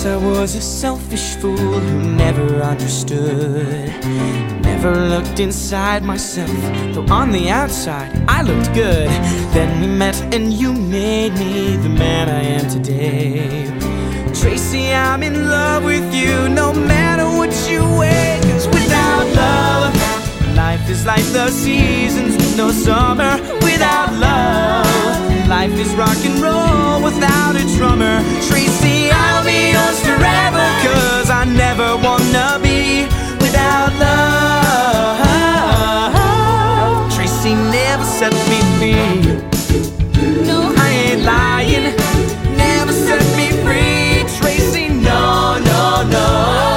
I was a selfish fool who never understood, never looked inside myself, though on the outside I looked good. Then we met and you made me the man I am today. Tracy, I'm in love with you no matter what you weigh. 'Cause without love, life is like the seasons with no summer. Without love, life is rock and roll without a drummer. Tracy, I'll be yours forever, 'cause I never wanna be without love. Tracy never set me free. No, I ain't lying. Never set me free. Tracy, no, no, no.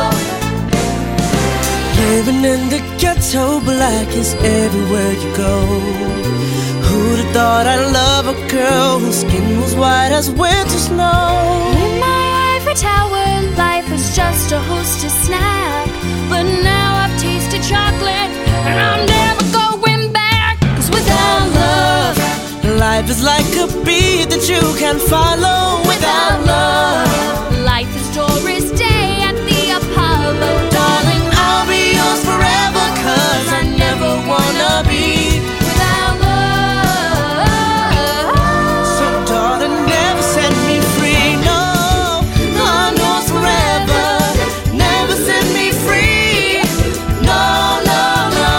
Living in the ghetto, black is everywhere you go. Who'd have thought I'd love a girl whose skin was white as winter snow? In my ivory tower, life was just a hostess snack. But now I've tasted chocolate, and I'm never going back. 'Cause without love, life is like a beat that you can't follow. Without love, life is Doris Day at the Apollo. Darling, I'll be yours forever, 'cause I never wanna be without love. so darling, never set me free. No, I'm yours forever. Never set me free. No, no, no.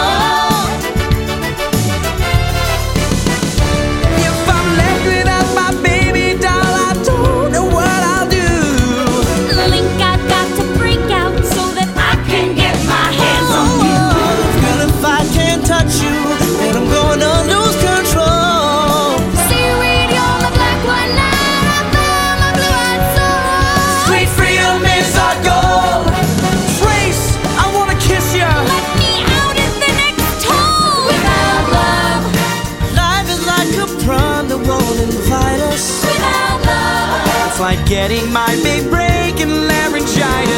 If I'm left without my baby doll, I don't know what I'll do. Link, I've got to break out so that I can get my hands on you. Feel if I can't touch you, then I'm gonna lose control. Seaweed, you're my black one, night I found my blue-eyed soul. Sweet freedom is our goal. Trace, I wanna kiss you. Let me out at the next toll. Without love, Life is like a prom that won't invite us. without love, It's like getting my big break in laryngitis.